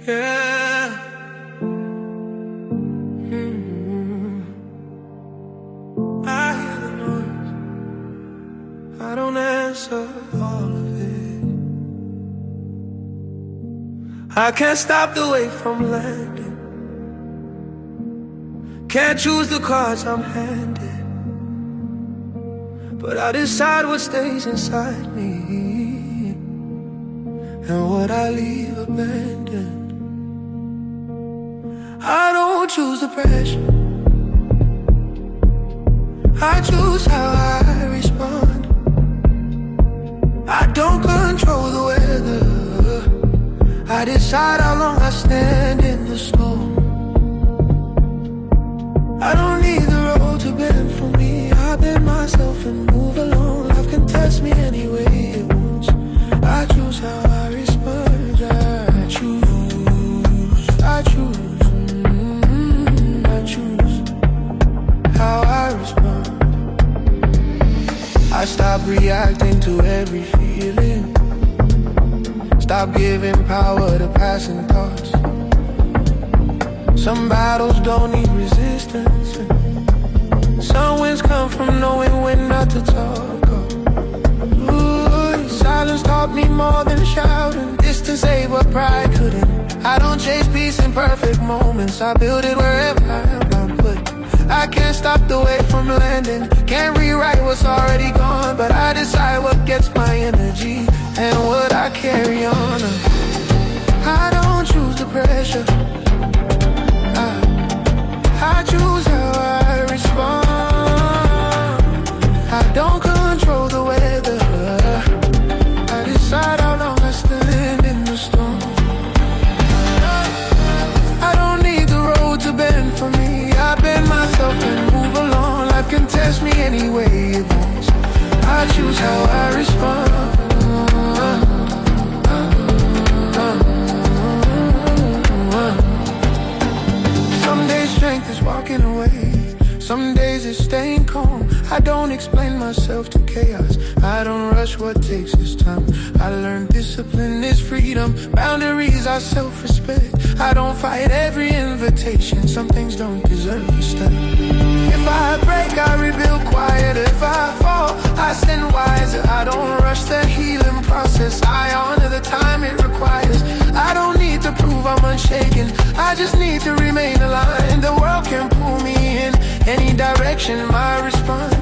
Yeah. I hear the noise. I don't answer all of it. I can't stop the wait from landing. Can't choose the cards I'm handed, but I decide what stays inside me and what I leave abandoned. I don't choose the pressure, I choose how I respond. I don't control the weather, I decide how long I stand in the storm. I don't need the road to bend for me, I bend myself and move along. Life can test me any way it wants. I choose how I respond. I choose how I respond. I stop reacting to every feeling, stop giving power to passing thoughts. Some battles don't need resistance, some wins come from knowing when not to talk. Ooh, silence taught me more than shouting. Distance saved what pride couldn't. I don't chase peace in perfect moments, I build it wherever I'm put. I can't stop the way from landing, can't rewrite what's already gone, but I decide what gets my energy and what I carry on. I don't choose the pressure, I choose how I respond. I don't control the weather, I decide how long I stand in the storm. I don't need the road to bend for me, I bend myself and move along. Life can test me any way it wants. I choose how I respond. Some days strength is walking away, some days it's staying calm. I don't explain myself to chaos, I don't rush what takes its time. I learned discipline is freedom, boundaries are self-respect. I don't fight every invitation, some things don't deserve a step. If I break, I rebuild quiet. If I fall, I stand wiser. I don't rush the healing process, I honor the time it requires. I don't need to prove I'm unshaken, I just need to remain aligned. The world can pull me in any direction, my response